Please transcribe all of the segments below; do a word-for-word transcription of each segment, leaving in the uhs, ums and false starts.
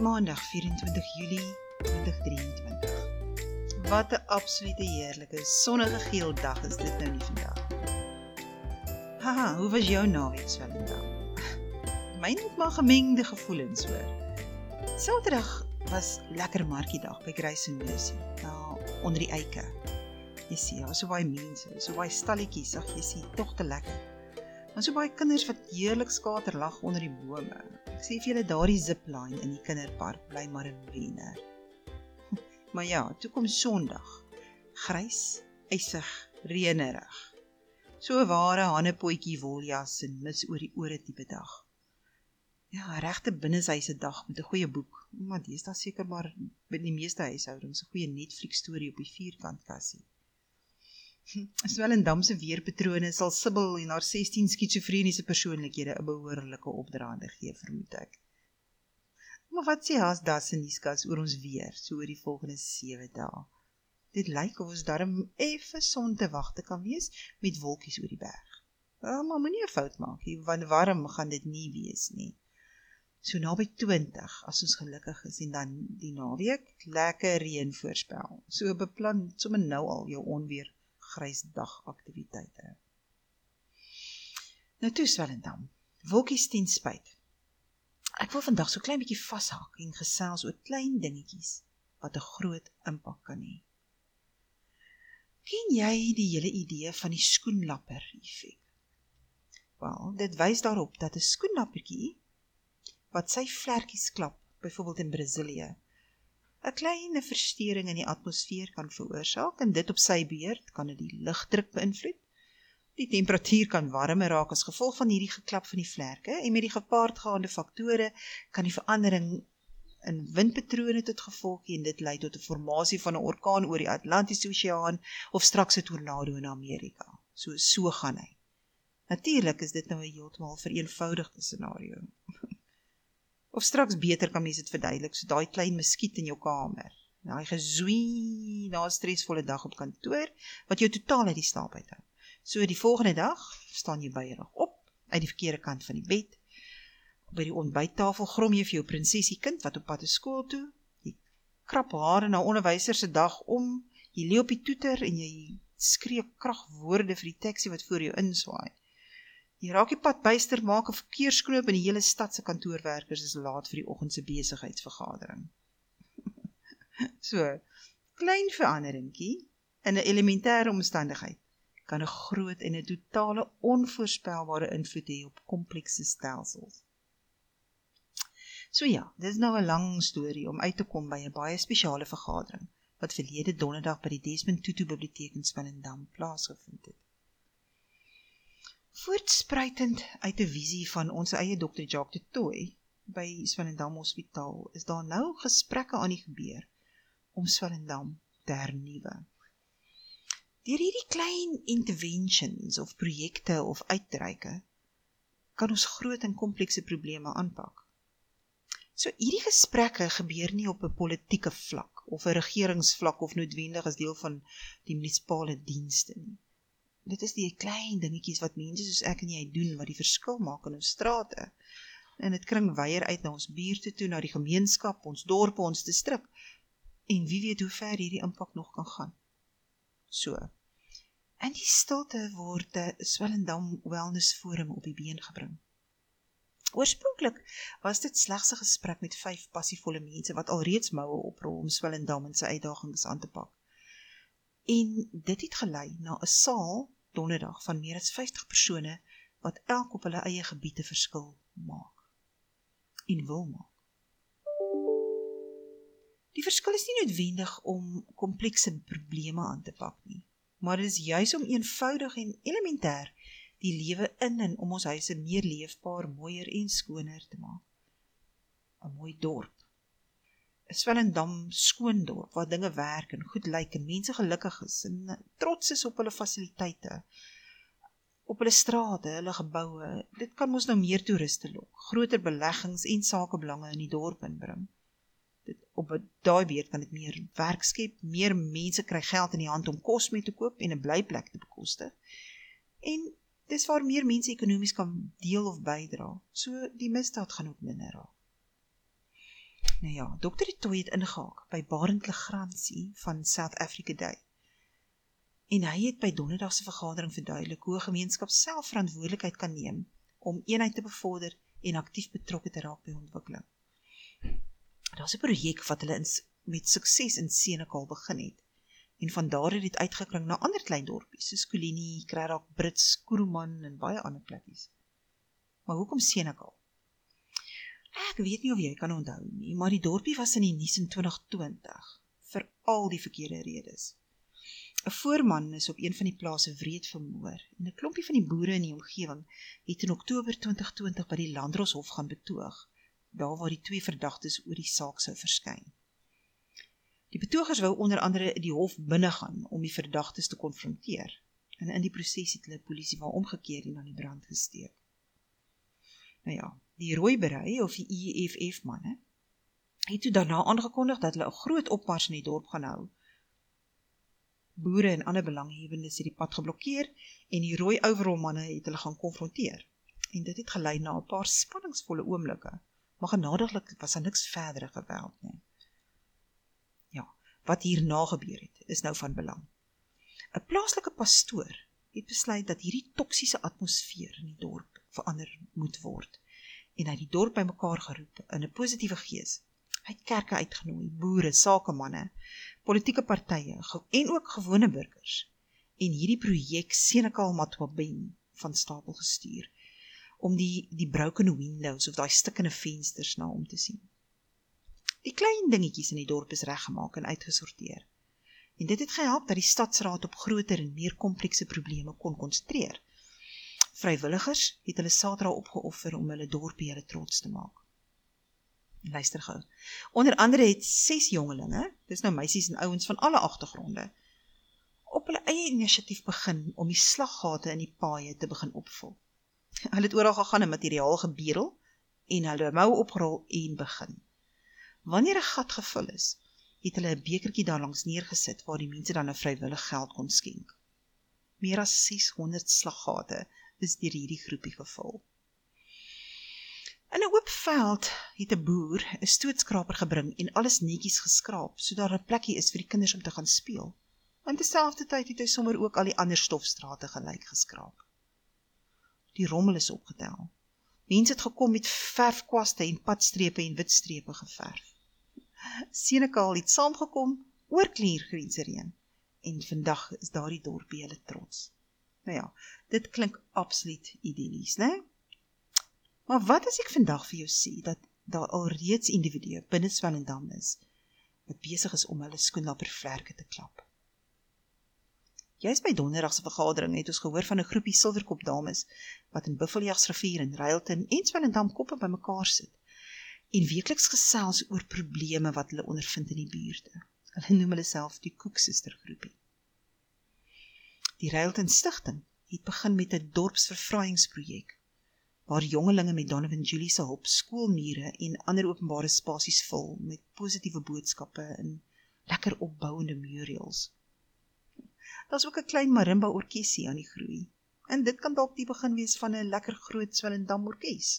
Maandag, vyf en twintig Julie twintig drieëntwintig. Wat 'n absolute heerlike, sonnige geel dag is dit nou nie vandag. Haha, hoe was jou naweek, Swellendam? Myne het maar gemengde gevoelens hoor. Saterdag was lekker markiedag by Grace en Mercy, nou, onder die eike. Jy sien, daar was so baie mense, so baie stalletjies, ag jy sien, tog te lekker. Maar so baie kinders wat heerlik skaterlag onder die bome. Ek sê vir julle daardie zipline in die kinderpark bly maar 'n wenner. Maar ja, toe kom Sondag. Grys, ysig, reënerig. So 'n ware hannepotjie woljas en mis oor die ore tipe dag. Ja, 'n regte binneshuise dag met 'n goeie boek. Maar deesdae seker maar by die meeste huishoudings 'n goeie Netflix storie op die vierkantkassie. Swellendam se weerpatrone sal Sibyl en haar sestien skizofreniese persoonlikhede 'n behoorlike opdraande gee, vermoed ek. Maar wat sê Haas Das en Niskas oor ons weer, so oor die volgende sewe dae? Dit lyk of ons darm effe son te wag te kan wees met wolkies oor die berg. Ja, maar moenie 'n fout maak nie, want warm gaan dit nie wees nie. So naby twintig, as ons gelukkig is, en dan die naweek, lekker reën voorspel. So beplan sommer nou al jou onweer grys dagaktiwiteite. Nou toe Swellendam, wolkies ten spyt. Ek wil vandag so klein bietjie vashak en gesels oor klein dingetjies wat 'n groot impak kan hê. Ken jy die hele idee van die skoenlapper effek? Wel, dit wys daarop dat 'n skoenlappertjie wat sy vlekkies klap, byvoorbeeld in Brasilië, 'n klein verstoring in die atmosfeer kan veroorsaak en dit op sy beurt kan dit die lugdruk beïnvloed. Die temperatuur kan warmer raak as gevolg van hierdie geklap van die vlerke en met die gepaardgaande faktore kan die verandering in windpatrone tot gevolg hê en dit lei tot 'n formasie van 'n orkaan oor die Atlantiese Oseaan of straks 'n tornado in Amerika. So so gaan hy. Natuurlik is dit nou 'n heeltemal vereenvoudigde scenario. Of straks beter kan mens dit verduidelik, so daai klein muskiet in jou kamer, daai gezoei na 'n stresvolle dag op kantoor, wat jou totaal uit die slaap uithou. So die volgende dag, staan jy buierig op, uit die verkeerde kant van die bed, by die ontbyttafel grom jy vir jou prinsessie kind, wat op pad is skool toe, jy krap hare na onderwyser se dag om, jy lê op die toeter, en jy skree kragwoorde vir die taxi wat voor jou inswaai. Jy raak die pad byster, maak 'n verkeersknoop en die hele stad se kantoorwerkers is laat vir die oggendse besigheidsvergadering. So, klein veranderingkie in 'n elementêre omstandigheid kan 'n groot en 'n totale onvoorspelbare invloed hê op komplekse stelsels. So ja, dit is nou 'n lang storie om uit te kom by 'n baie spesiale vergadering wat verlede donderdag by die Desmond Tutu Biblioteek in Swellendam plaasgevind het. Voortspruitend uit 'n visie van ons eie dokter Jacques de Tooy by Swellendam Hospitaal is daar nou gesprekke aan die gebeur om Swellendam te hernuwe. Deur hierdie klein interventions of projekte of uitreike kan ons groot en komplekse probleme aanpak. So hierdie gesprekke gebeur nie op 'n politieke vlak of 'n regeringsvlak of noodwendig as deel van die munisipale dienste nie. Dit is die klein dingetjies wat mense soos ek en jy doen, wat die verskil maak in ons strate. En dit kring weier uit na ons buurte toe, na die gemeenskap, ons dorpe, ons distrik. En wie weet hoe ver hierdie impak nog kan gaan. So, in die stilte word 'n Swellendam Wellness Forum op die been gebring. Oorspronklik was dit slegs 'n gesprek met vyf passievolle mense wat alreeds moue oprol om Swellendam en sy uitdagings aan te pak. En dit het gelei na 'n saal donderdag van meer as vyftig persone wat elk op hulle eie gebied 'n verskil maak en wil maak. Die verskil is nie noodwendig om komplekse probleme aan te pak nie, maar dit is juis om eenvoudig en elementêr die lewe in en om ons huise meer leefbaar, mooier en skoner te maak. 'n Mooi dorp. 'n Swellendam skoon dorp, waar dinge werk en goed lyk en mense gelukkig is en trots is op hulle fasiliteite, op hulle strate, hulle geboue. Dit kan ons nou meer toeriste lok, groter beleggings en sakebelange in die dorp inbring. Dit, op daai beurt kan dit meer werk skep, meer mense kry geld in die hand om kos mee te koop en 'n blyplek te bekostig. En dis waar meer mense ekonomies kan deel of bydra, so die misdaad gaan ook minder raak. Nou ja, dokter Du Toit het ingehaak by Barend Legrandsie van South Africa Day. En hy het by donderdagse vergadering verduidelik hoe 'n gemeenskap self verantwoordelikheid kan neem om eenheid te bevorder en aktief betrokke te raak by ontwikkeling. Daar is 'n projek wat hulle in, met sukses in Senekal begin het. En van daar het dit uitgekring na ander klein dorpies, soos Kolini, Krarak, Brits, Kuruman en baie ander plekkies. Maar hoekom Senekal? Ek weet nie of jy kan onthou nie, maar die dorpie was in die nuus in twintig twintig, vir al die verkeerde redes. 'n Voorman is op een van die plase wreed vermoor, en 'n klompie van die boere in die omgewing het in Oktober twintig twintig by die Landdroshof gaan betoog, daar waar die twee verdagtes oor die saak sou verskyn. Die betogers wou onder andere die hof binnegaan om die verdagtes te konfronteer, en in die proses het hulle polisie wel omgekeer en aan die brand gesteek. Nou ja, die Rooi Berei, of die E F F-manne, het toe daarna aangekondig dat hulle 'n groot opmars in die dorp gaan hou. Boere en ander belanghebbendes het die pad geblokkeer, en die rooi overall-manne het hulle gaan konfronteer. En dit het gelei na 'n paar spanningsvolle oomblikke, maar genadiglik was daar niks verdere geweld nie. Ja, wat hierna gebeur het, is nou van belang. 'n Plaaslike pastoor het besluit dat hierdie toksiese atmosfeer in die dorp verander moet word, en hy het die dorp bymekaar geroep in 'n positiewe gees. Hy het kerke uitgenooi, boere, sakemanne, politieke partye en ook gewone burgers, en hierdie projek Senekal Matwabeng van stapel gestuur, om die, die broken windows of die stikkende vensters na om te sien. Die klein dingetjies in die dorp is reggemaak en uitgesorteer, en dit het gehelp dat die stadsraad op groter en meer komplekse probleme kon konsentreer. Vrywilligers het hulle Saterdag opgeoffer om hulle dorpie hulle trots te maak. Luister gou. Onder andere het ses jongelinge, dis nou meisies en ouens van alle agtergronde, op hulle eie inisiatief begin om die slaggate in die paaie te begin opvul. Hulle het oral gegaan en materiaal gebedel en hulle mou opgerol en begin. Wanneer 'n gat gevul is, het hulle 'n bekertjie daar langs neergesit waar die mense dan 'n vrywillig geld kon skenk. Meer as seshonderd slaggate is deur hierdie groepie gevul. In 'n oop veld het 'n boer 'n stootskraper gebring en alles netjies geskraap, so daar 'n plekkie is vir die kinders om te gaan speel. En terselfdertyd het hy sommer ook al die ander stofstrate gelyk geskraap. Die rommel is opgetel. Mense het gekom met verfkwaste en padstrepe en witstrepe geverf. Senekal het saamgekom oor kliergrensereen, en vandag is daardie dorpie hulle trots. Nou ja, dit klink absoluut idyllies, né? Maar wat as ek vandag vir jou sê, dat daar al reeds individue binne Swellendam is, wat besig is om hulle skoenlappervlerke te klap? Juist by donderdagse vergadering het ons gehoor van 'n groepie silverkop dames, wat in Buffeljagsrivier en Ruilton en Swellendam koppe by mekaar sit, en weekliks gesels oor probleme wat hulle ondervind in die buurte. Hulle noem hulle self die Koeksuster groepie. Die Ruilton Stichting het begin met 'n dorpsverfraaiingsprojek, waar jongelinge met Donovan Julie se hulp skoolmure en ander openbare spasies vul met positiewe boodskappe en lekker opbouende murals. Daar is ook 'n klein marimba orkesie aan die groei, en dit kan dalk die begin wees van 'n lekker groot Swellendam orkes.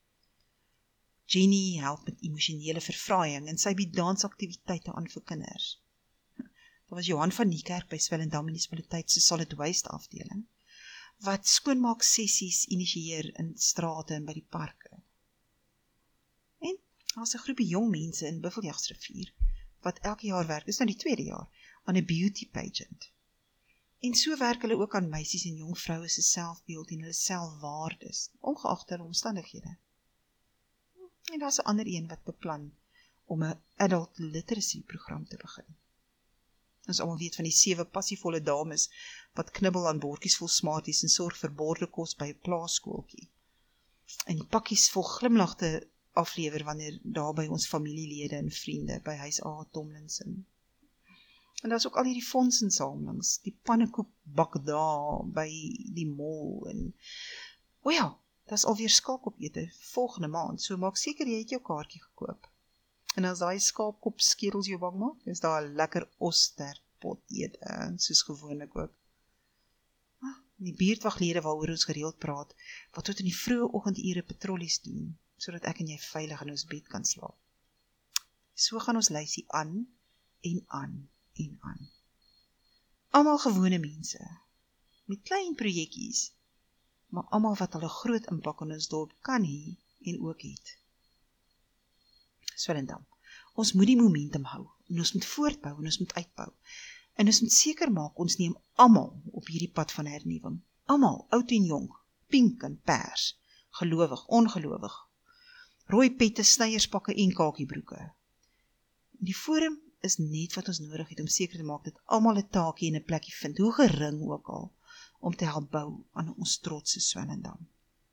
Jenny help met emosionele verfraaiing en sy bied dansaktiwiteite aan vir kinders. Daar was Johan van Niekerk by Swellendam munisipaliteit se solid waste afdeling, wat skoonmaak sessies initieer in strate en by die parke. En daar's 'n groepie jong mense in Buffeljagsrivier, wat elke jaar werk, dis nou die tweede jaar, aan 'n beauty pageant. En so werk hulle ook aan meisies en jong vroue se selfbeeld en hulle selfwaardes, ongeag hulle omstandighede. En daar's 'n ander een wat beplan om 'n adult literacy program te begin. Ons almal weet van die sewe passievolle dames wat knibbel aan bordjies vol smarties en sorg vir bordekos by 'n plaaskooltjie. En die pakkies vol glimlag te aflewer wanneer daar by ons familielede en vriende by huis A. Tomlinson. En daar's ook al hierdie fondsinsamelings, die pannekoek bak daar by die mall en o ja, daar's alweer skaapkopete volgende maand, so maak seker jy het jou kaartjie gekoop. En as daai skaapkop skedels jou bang maak, is daar 'n lekker osterpot ete, soos gewoonlik ook. Ah, die buurtwaglede waaroor ons gereeld praat, wat tot in die vroeë oggendure patrollies doen, sodat ek en jy veilig in ons bed kan slaap. So gaan ons lysie aan, en aan, en aan. Almal gewone mense, met klein projekkies, maar almal wat al 'n groot impak in ons dorp kan hê, en ook het. Swellendam, ons moet die momentum hou, en ons moet voortbou, en ons moet uitbou, en ons moet seker maak, ons neem almal op hierdie pad van hernuwing, almal, oud en jong, pink en pers, gelowig, ongelowig, rooi pette, snyierspakke en kakiebroeke. Die forum is net wat ons nodig het om seker te maak dat almal 'n taakie en 'n plekkie vind, hoe gering ook al, om te help bou aan ons trotse Swellendam.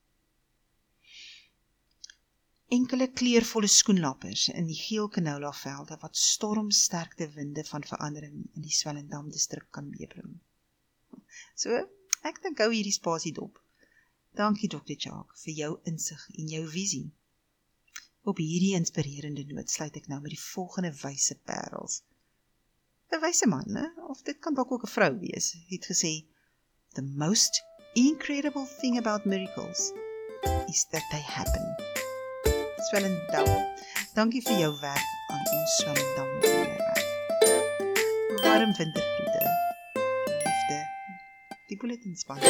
Enkele kleurvolle skoenlappers in die geel canola velde wat stormsterkte winde van verandering in die Swellendam distrik kan meebring. So, ek dink hou hierdie spasie dop. Dankie dokter Jacques vir jou insig en jou visie. Op hierdie inspirerende noot sluit ek nou met die volgende wyse parels. 'n Wyse man, ne? Of dit kan dalk ook 'n vrou wees, het gesê, "The most incredible thing about miracles is that they happen." Swellendam, dankie vir jou werk aan ons Swellendam onderwerp. Warm wintergroete, liefde, die bulletins span.